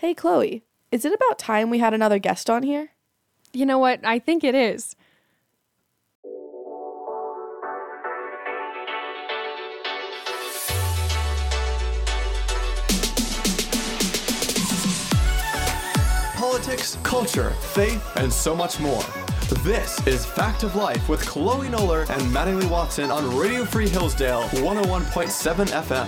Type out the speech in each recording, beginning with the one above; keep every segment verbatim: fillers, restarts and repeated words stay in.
Hey, Chloe, is it about time we had another guest on here? You know what? I think it is. Politics, culture, faith, and so much more. This is Fact of Life with Chloe Noller and Mattingly Watson on Radio Free Hillsdale one oh one point seven F M.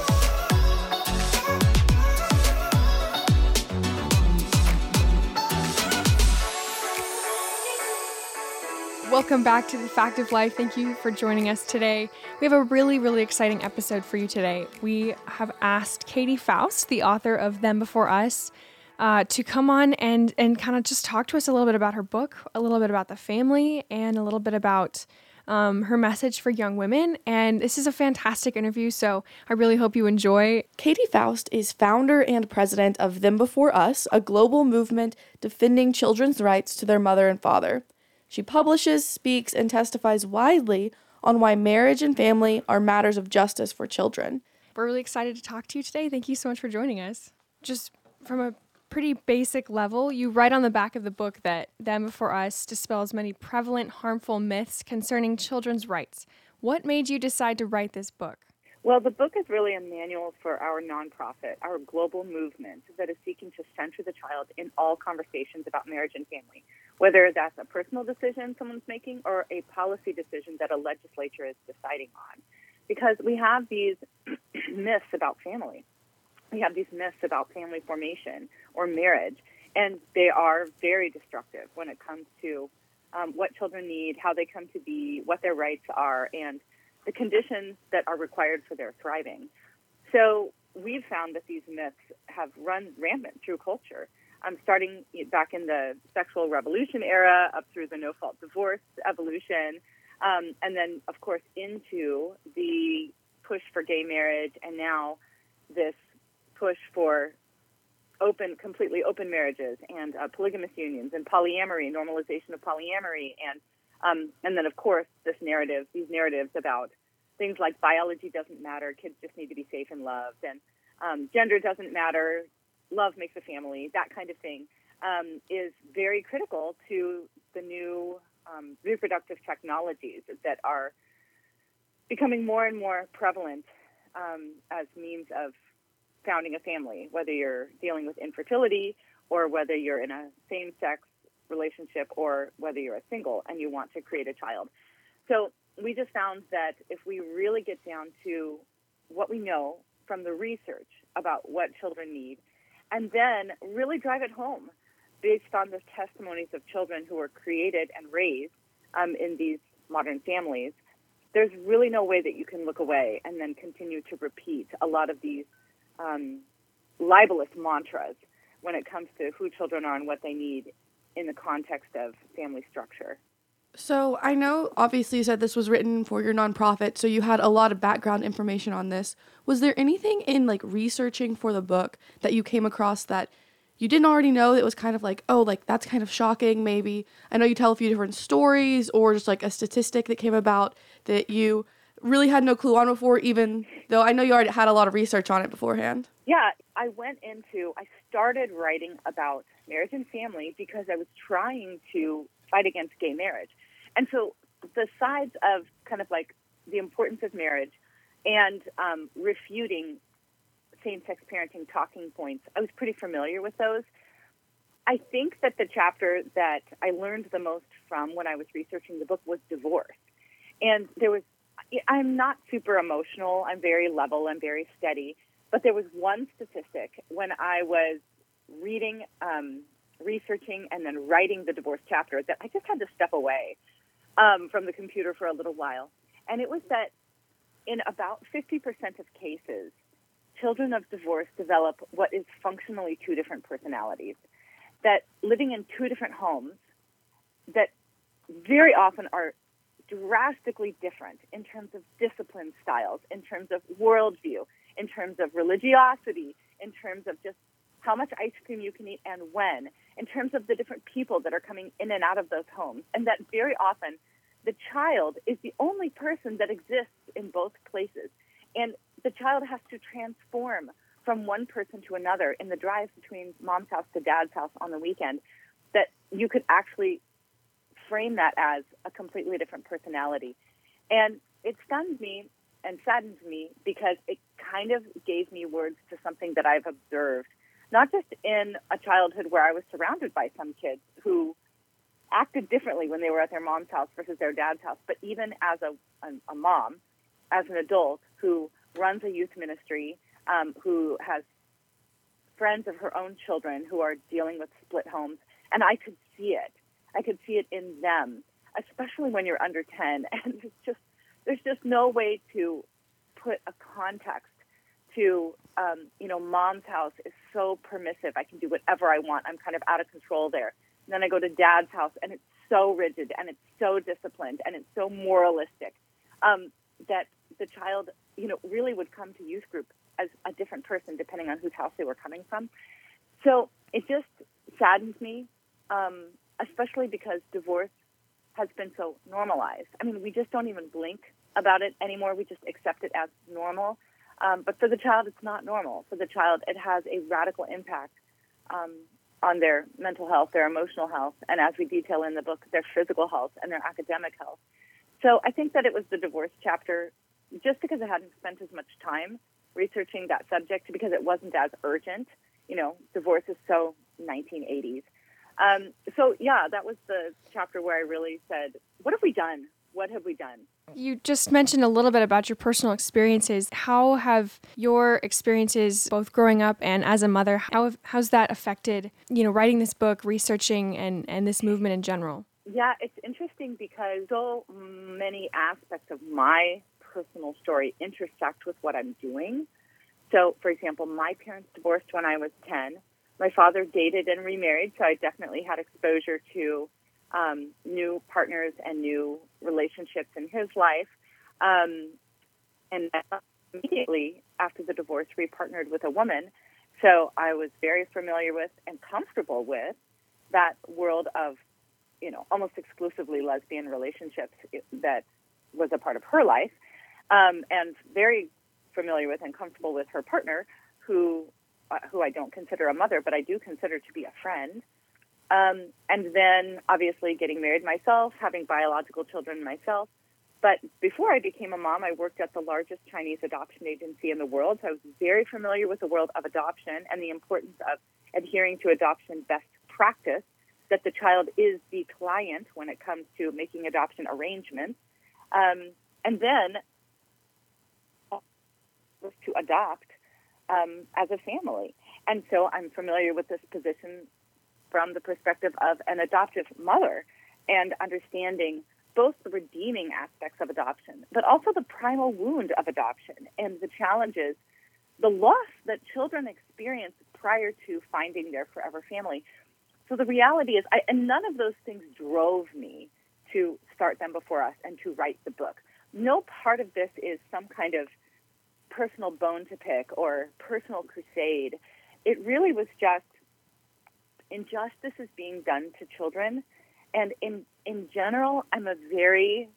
Welcome back to the Fact of Life. Thank you for joining us today. We have a really, really exciting episode for you today. We have asked Katie Faust, the author of Them Before Us, uh, to come on and, and kind of just talk to us a little bit about her book, a little bit about the family, and a little bit about um, her message for young women. And this is a fantastic interview, so I really hope you enjoy. Katie Faust is founder and president of Them Before Us, a global movement defending children's rights to their mother and father. She publishes, speaks, and testifies widely on why marriage and family are matters of justice for children. We're really excited to talk to you today. Thank you so much for joining us. Just from a pretty basic level, you write on the back of the book that Them Before Us dispels many prevalent, harmful myths concerning children's rights. What made you decide to write this book? Well, the book is really a manual for our nonprofit, our global movement that is seeking to center the child in all conversations about marriage and family, whether that's a personal decision someone's making or a policy decision that a legislature is deciding on. Because we have these myths about family. We have these myths about family formation or marriage, and they are very destructive when it comes to um, what children need, how they come to be, what their rights are, and the conditions that are required for their thriving. So we've found that these myths have run rampant through culture, um, starting back in the sexual revolution era up through the no-fault divorce evolution, um, and then, of course, into the push for gay marriage, and now this push for open, completely open marriages and uh, polygamous unions and polyamory, normalization of polyamory, and Um, and then, of course, this narrative, these narratives about things like biology doesn't matter, kids just need to be safe and loved, and um, gender doesn't matter, love makes a family, that kind of thing, um, is very critical to the new um, reproductive technologies that are becoming more and more prevalent um, as means of founding a family, whether you're dealing with infertility or whether you're in a same-sex relationship or whether you're a single and you want to create a child. So we just found that if we really get down to what we know from the research about what children need, and then really drive it home based on the testimonies of children who were created and raised um, in these modern families, there's really no way that you can look away and then continue to repeat a lot of these um, libelous mantras when it comes to who children are and what they need in the context of family structure. So I know, obviously, you said this was written for your nonprofit, so you had a lot of background information on this. Was there anything in, like, researching for the book that you came across that you didn't already know that was kind of like, oh, like, that's kind of shocking, maybe? I know you tell a few different stories or just, like, a statistic that came about that you really had no clue on before, even though I know you already had a lot of research on it beforehand. Yeah, I went into, I started writing about marriage and family because I was trying to fight against gay marriage. And so the sides of kind of like the importance of marriage and um, refuting same-sex parenting talking points, I was pretty familiar with those. I think that the chapter that I learned the most from when I was researching the book was divorce. And there was, I'm not super emotional, I'm very level, I'm very steady, but there was one statistic when I was reading, um, researching, and then writing the divorce chapter that I just had to step away um, from the computer for a little while. And it was that in about fifty percent of cases, children of divorce develop what is functionally two different personalities, that living in two different homes that very often are drastically different in terms of discipline styles, in terms of worldview, in terms of religiosity, in terms of just how much ice cream you can eat and when, in terms of the different people that are coming in and out of those homes, and that very often the child is the only person that exists in both places. And the child has to transform from one person to another in the drive between mom's house to dad's house on the weekend, that you could actually frame that as a completely different personality. And it stuns me and saddens me because it kind of gave me words to something that I've observed, not just in a childhood where I was surrounded by some kids who acted differently when they were at their mom's house versus their dad's house, but even as a, a, a mom, as an adult who runs a youth ministry, um, who has friends of her own children who are dealing with split homes, and I could see it. I could see it in them, especially when you're under ten, and it's just there's just no way to put a context to, um, you know, mom's house is so permissive. I can do whatever I want. I'm kind of out of control there. And then I go to dad's house, and it's so rigid, and it's so disciplined, and it's so moralistic um, that the child, you know, really would come to youth group as a different person depending on whose house they were coming from. So it just saddens me, um, especially because divorce has been so normalized. I mean, we just don't even blink about it anymore. We just accept it as normal. Um, but for the child, it's not normal. For the child, it has a radical impact um, on their mental health, their emotional health, and as we detail in the book, their physical health and their academic health. So I think that it was the divorce chapter, just because I hadn't spent as much time researching that subject, because it wasn't as urgent. You know, divorce is so nineteen eighties. Um, so, yeah, that was the chapter where I really said, what have we done? What have we done? You just mentioned a little bit about your personal experiences. How have your experiences, both growing up and as a mother, how have, how's that affected, you know, writing this book, researching, and, and this movement in general? Yeah, it's interesting because so many aspects of my personal story intersect with what I'm doing. So, for example, my parents divorced when I was ten. My father dated and remarried, so I definitely had exposure to um, new partners and new relationships in his life. Um, and immediately after the divorce, repartnered with a woman. So I was very familiar with and comfortable with that world of, you know, almost exclusively lesbian relationships that was a part of her life, um, and very familiar with and comfortable with her partner, who uh, who I don't consider a mother, but I do consider to be a friend. Um, and then, obviously, getting married myself, having biological children myself. But before I became a mom, I worked at the largest Chinese adoption agency in the world, so I was very familiar with the world of adoption and the importance of adhering to adoption best practice, that the child is the client when it comes to making adoption arrangements. Um, and then to adopt um, as a family. And so I'm familiar with this position from the perspective of an adoptive mother and understanding both the redeeming aspects of adoption, but also the primal wound of adoption and the challenges, the loss that children experience prior to finding their forever family. So the reality is, I, and none of those things drove me to start Them Before Us and to write the book. No part of this is some kind of personal bone to pick or personal crusade. It really was just injustice is being done to children. And in in general, I'm a very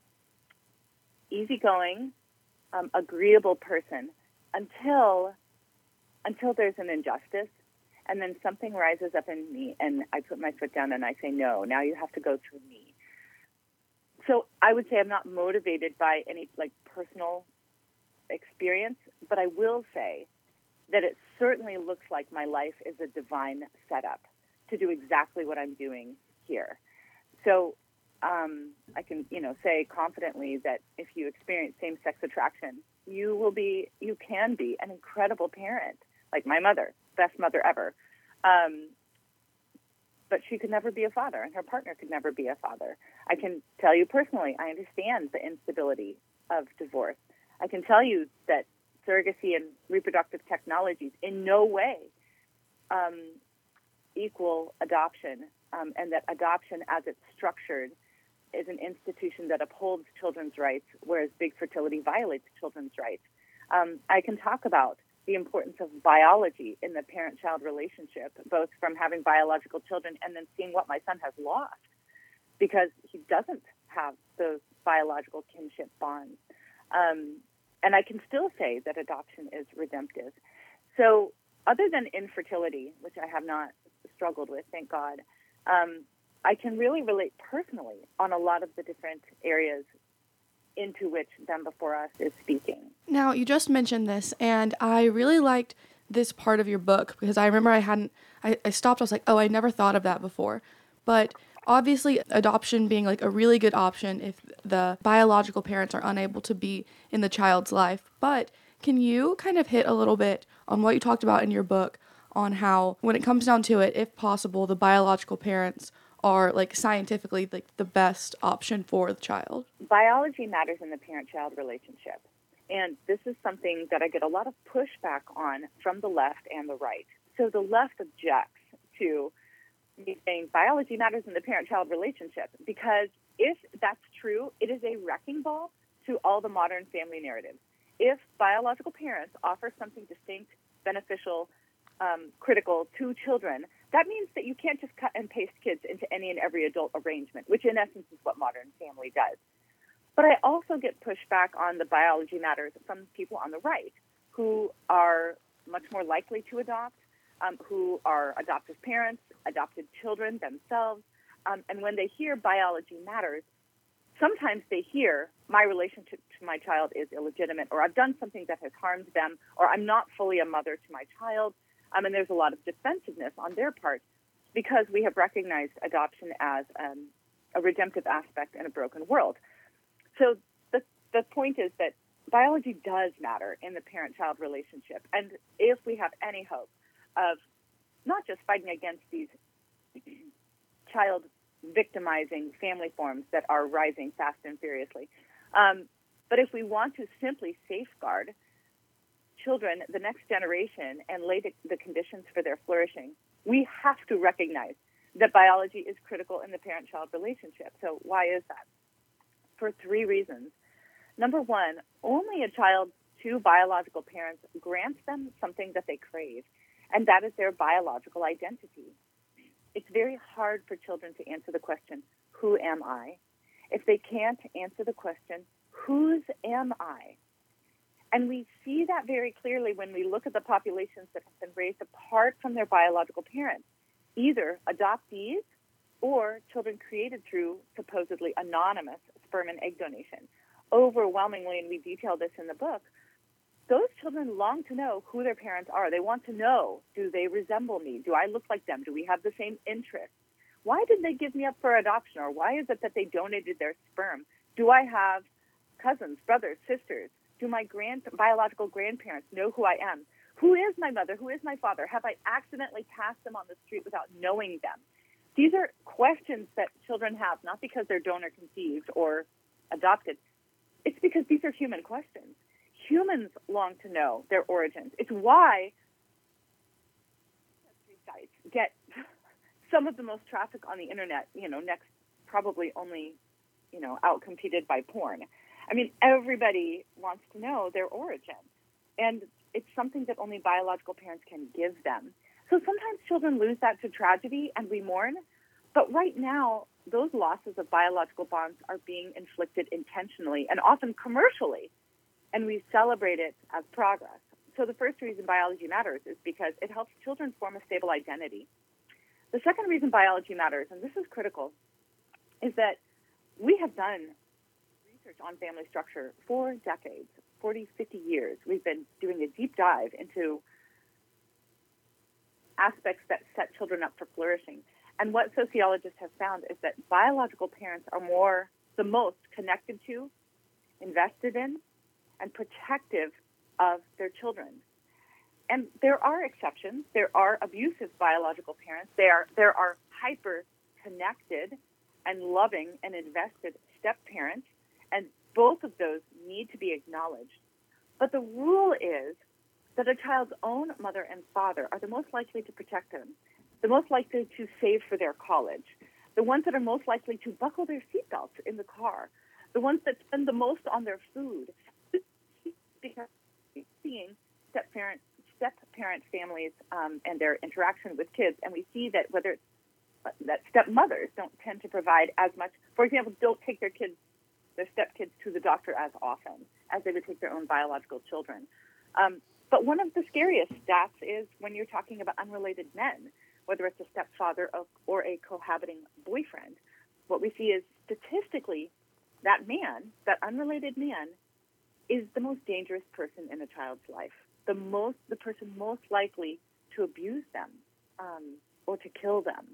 easygoing, um, agreeable person until until there's an injustice. And then something rises up in me, and I put my foot down and I say, no, now you have to go through me. So I would say I'm not motivated by any like personal experience, but I will say that it certainly looks like my life is a divine setup to do exactly what I'm doing here. So um, I can, you know, say confidently that if you experience same-sex attraction, you will be, you can be an incredible parent, like my mother, best mother ever. Um, but she could never be a father, and her partner could never be a father. I can tell you personally, I understand the instability of divorce. I can tell you that surrogacy and reproductive technologies in no way um, equal adoption, um, and that adoption as it's structured is an institution that upholds children's rights, whereas big fertility violates children's rights. Um, I can talk about the importance of biology in the parent-child relationship, both from having biological children and then seeing what my son has lost because he doesn't have those biological kinship bonds. Um, and I can still say that adoption is redemptive. So other than infertility, which I have not struggled with, thank God, um, I can really relate personally on a lot of the different areas into which Them Before Us is speaking. Now, you just mentioned this, and I really liked this part of your book because I remember I hadn't, I, I stopped, I was like, oh, I never thought of that before. But obviously, adoption being like a really good option if the biological parents are unable to be in the child's life. But can you kind of hit a little bit on what you talked about in your book on how, when it comes down to it, if possible, the biological parents are like scientifically like the best option for the child? Biology matters in the parent-child relationship. And this is something that I get a lot of pushback on from the left and the right. So the left objects to me saying biology matters in the parent-child relationship because if that's true, it is a wrecking ball to all the modern family narratives. If biological parents offer something distinct, beneficial, um, critical to children, that means that you can't just cut and paste kids into any and every adult arrangement, which in essence is what modern family does. But I also get pushback on the biology matters from people on the right who are much more likely to adopt, um, who are adoptive parents, adopted children themselves. Um, and when they hear biology matters, sometimes they hear my relationship to my child is illegitimate, or I've done something that has harmed them, or I'm not fully a mother to my child. Um, and there's a lot of defensiveness on their part because we have recognized adoption as um, a redemptive aspect in a broken world. So the the point is that biology does matter in the parent-child relationship. And if we have any hope of not just fighting against these child victimizing family forms that are rising fast and furiously, um, but if we want to simply safeguard children, the next generation, and lay the, the conditions for their flourishing, we have to recognize that biology is critical in the parent-child relationship. So why is that? For three reasons. Number one, only a child's two biological parents grants them something that they crave, and that is their biological identity. It's very hard for children to answer the question, who am I? If they can't answer the question, whose am I? And we see that very clearly when we look at the populations that have been raised apart from their biological parents, either adoptees or children created through supposedly anonymous sperm and egg donation. Overwhelmingly, and we detail this in the book, those children long to know who their parents are. They want to know, do they resemble me? Do I look like them? Do we have the same interests? Why did they give me up for adoption? Or why is it that they donated their sperm? Do I have cousins, brothers, sisters? Do my grand, biological grandparents know who I am? Who is my mother? Who is my father? Have I accidentally passed them on the street without knowing them? These are questions that children have, not because they're donor conceived or adopted. It's because these are human questions. Humans long to know their origins. It's why sites get some of the most traffic on the internet, you know, next probably only, you know, outcompeted by porn. I mean, everybody wants to know their origin. And it's something that only biological parents can give them. So sometimes children lose that to tragedy and we mourn. But right now, those losses of biological bonds are being inflicted intentionally and often commercially. And we celebrate it as progress. So the first reason biology matters is because it helps children form a stable identity. The second reason biology matters, and this is critical, is that we have done research on family structure for decades, forty, fifty years. We've been doing a deep dive into aspects that set children up for flourishing. And what sociologists have found is that biological parents are more, the most connected to, invested in, and protective of their children. And there are exceptions. There are abusive biological parents. There are, there are hyper-connected and loving and invested step-parents, and both of those need to be acknowledged. But the rule is that a child's own mother and father are the most likely to protect them, the most likely to save for their college, the ones that are most likely to buckle their seatbelts in the car, the ones that spend the most on their food, because seeing step-parent, step-parent families um, and their interaction with kids, and we see that whether it's, uh, that stepmothers don't tend to provide as much, for example, don't take their kids, their stepkids to the doctor as often as they would take their own biological children. Um, but one of the scariest stats is when you're talking about unrelated men, whether it's a stepfather or a cohabiting boyfriend. What we see is statistically that man, that unrelated man, is the most dangerous person in a child's life, the most, the person most likely to abuse them um, or to kill them.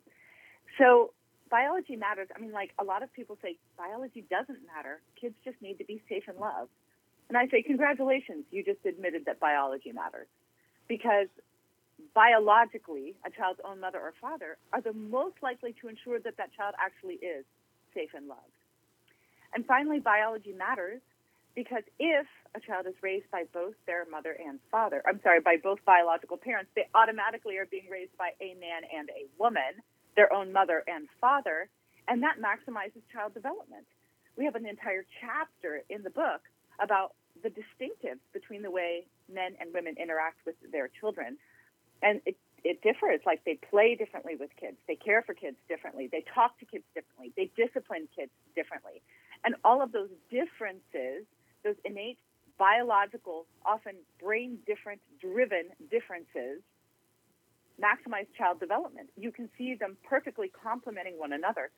So biology matters. I mean, like a lot of people say, biology doesn't matter. Kids just need to be safe and loved. And I say, congratulations, you just admitted that biology matters. Because biologically, a child's own mother or father are the most likely to ensure that that child actually is safe and loved. And finally, biology matters because if a child is raised by both their mother and father, I'm sorry, by both biological parents, they automatically are being raised by a man and a woman, their own mother and father, and that maximizes child development. We have an entire chapter in the book about the distinctives between the way men and women interact with their children. And it, it differs. Like they play differently with kids. They care for kids differently. They talk to kids differently. They discipline kids differently. And all of those differences, those innate biological, often brain different driven differences, maximize child development. You can see them perfectly complementing one another.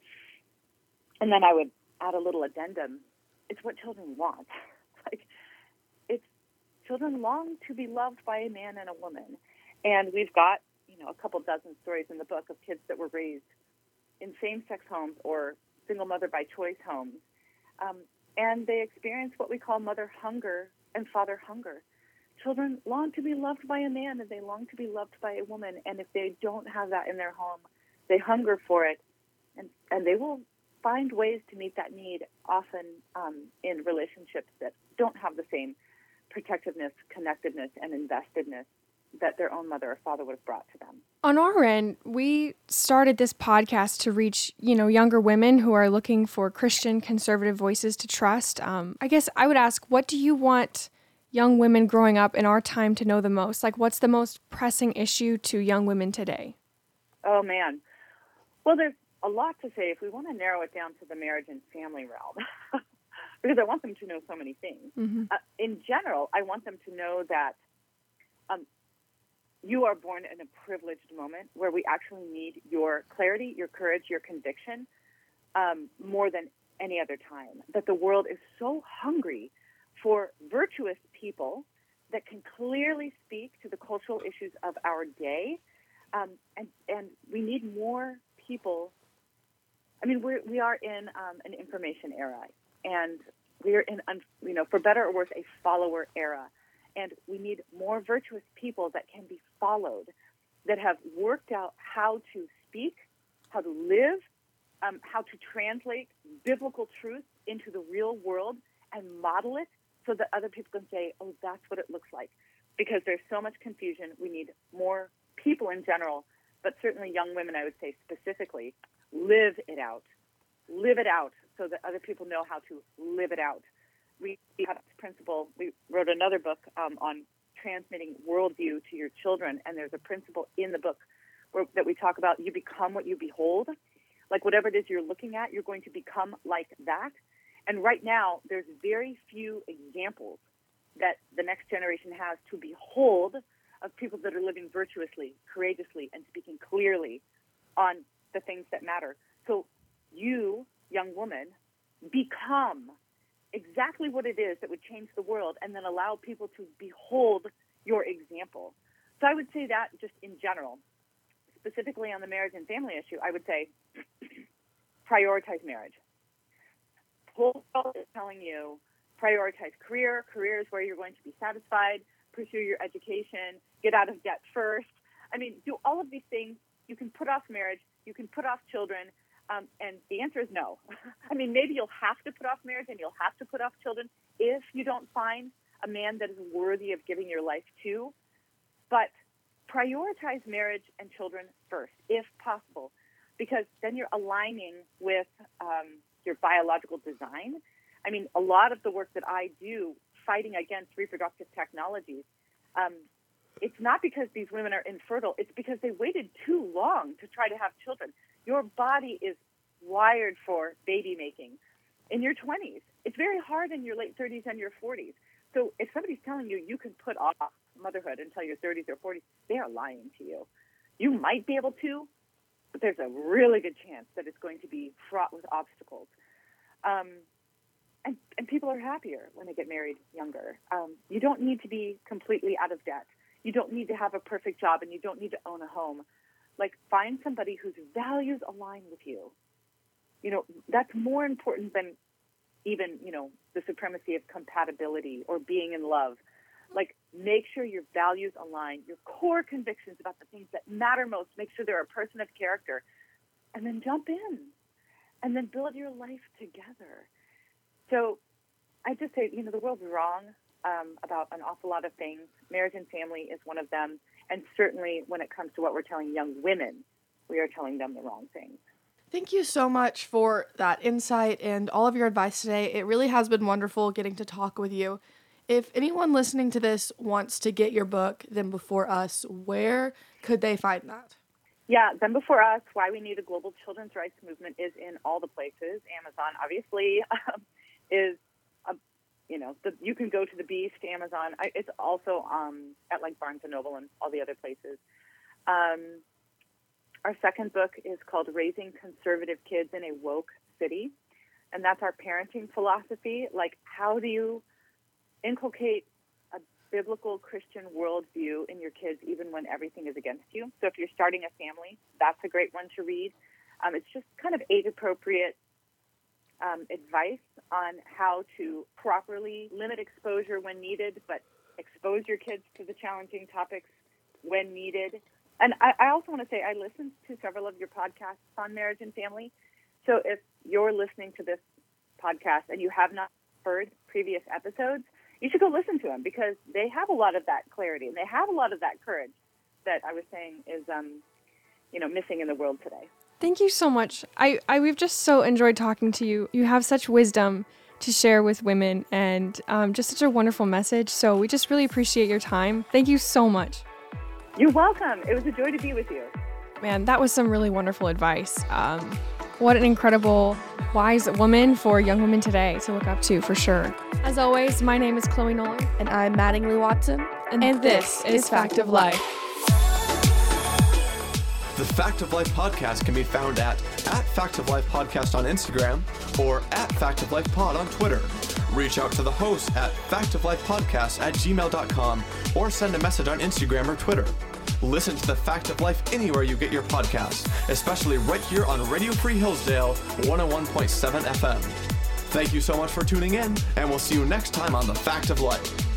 And then I would add a little addendum. It's what children want. Like, it's children long to be loved by a man and a woman. And we've got, you know, a couple dozen stories in the book of kids that were raised in same-sex homes or single mother by choice homes. Um, and they experience what we call mother hunger and father hunger. Children long to be loved by a man and they long to be loved by a woman. And if they don't have that in their home, they hunger for it. And, and they will find ways to meet that need, often um, in relationships that don't have the same protectiveness, connectedness, and investedness that their own mother or father would have brought to them. On our end, we started this podcast to reach, you know, younger women who are looking for Christian conservative voices to trust. Um, I guess I would ask, what do you want young women growing up in our time to know the most? Like, what's the most pressing issue to young women today? Oh, man. Well, there's a lot to say if we want to narrow it down to the marriage and family realm, because I want them to know so many things. Mm-hmm. Uh, in general, I want them to know that um, you are born in a privileged moment where we actually need your clarity, your courage, your conviction um, more than any other time. That the world is so hungry for virtuous people that can clearly speak to the cultural issues of our day. Um, and, and we need more people. I mean, we're, we are in um, an information era, and we are in, you know, for better or worse, a follower era. And we need more virtuous people that can be followed, that have worked out how to speak, how to live, um, how to translate biblical truth into the real world and model it so that other people can say, oh, that's what it looks like. Because there's so much confusion. We need more people in general, but certainly young women, I would say specifically, live it out. Live it out so that other people know how to live it out. We have this principle. We wrote another book um, on transmitting worldview to your children, and there's a principle in the book where, that we talk about you become what you behold. Like whatever it is you're looking at, you're going to become like that. And right now, there's very few examples that the next generation has to behold of people that are living virtuously, courageously, and speaking clearly on the things that matter. So you, young woman, become exactly what it is that would change the world and then allow people to behold your example. So I would say that just in general, specifically on the marriage and family issue, I would say prioritize marriage. Whole world is telling you prioritize career. Career is where you're going to be satisfied. Pursue your education. Get out of debt first. I mean, do all of these things. You can put off marriage. You can put off children. Um, and the answer is no. I mean, maybe you'll have to put off marriage and you'll have to put off children if you don't find a man that is worthy of giving your life to. But prioritize marriage and children first, if possible, because then you're aligning with um, your biological design. I mean, a lot of the work that I do fighting against reproductive technologies, um, it's not because these women are infertile. It's because they waited too long to try to have children. Your body is wired for baby making in your twenties. It's very hard in your late thirties and your forties. So if somebody's telling you you can put off motherhood until your thirties or forties, they are lying to you. You might be able to, but there's a really good chance that it's going to be fraught with obstacles. Um, and, and people are happier when they get married younger. Um, you don't need to be completely out of debt. You don't need to have a perfect job, and you don't need to own a home. Like, find somebody whose values align with you. You know, that's more important than even, you know, the supremacy of compatibility or being in love. Like, make sure your values align, your core convictions about the things that matter most. Make sure they're a person of character. And then jump in. And then build your life together. So I just say, you know, the world's wrong um, about an awful lot of things. Marriage and family is one of them. And certainly when it comes to what we're telling young women, we are telling them the wrong things. Thank you so much for that insight and all of your advice today. It really has been wonderful getting to talk with you. If anyone listening to this wants to get your book, Them Before Us, where could they find that? Yeah, Them Before Us, Why We Need a Global Children's Rights Movement is in all the places. Amazon, obviously, um, is, a, you know, the, you can go to The Beast, Amazon. I, it's also um, at, like, Barnes and Noble and all the other places. Um, our second book is called Raising Conservative Kids in a Woke City, and that's our parenting philosophy. Like, how do you inculcate a biblical Christian worldview in your kids even when everything is against you? So if you're starting a family, that's a great one to read. Um, it's just kind of age-appropriate um, advice on how to properly limit exposure when needed, but expose your kids to the challenging topics when needed. And I, I also want to say I listened to several of your podcasts on marriage and family. So if you're listening to this podcast and you have not heard previous episodes, you should go listen to them because they have a lot of that clarity and they have a lot of that courage that I was saying is, um, you know, missing in the world today. Thank you so much. I, I we've just so enjoyed talking to you. You have such wisdom to share with women and um, just such a wonderful message. So we just really appreciate your time. Thank you so much. You're welcome. It was a joy to be with you. Man, that was some really wonderful advice. Um, what an incredible, wise woman for young women today to look up to, for sure. As always, my name is Chloe Nolan. And I'm Mattingly Watson. And, and this is Fact of Life. The Fact of Life podcast can be found at, at Fact of Life Podcast on Instagram or at Fact of Life Pod on Twitter. Reach out to the host at factoflifepodcast at gmail dot com or send a message on Instagram or Twitter. Listen to The Fact of Life anywhere you get your podcasts, especially right here on Radio Free Hillsdale one oh one point seven F M. Thank you so much for tuning in, and we'll see you next time on The Fact of Life.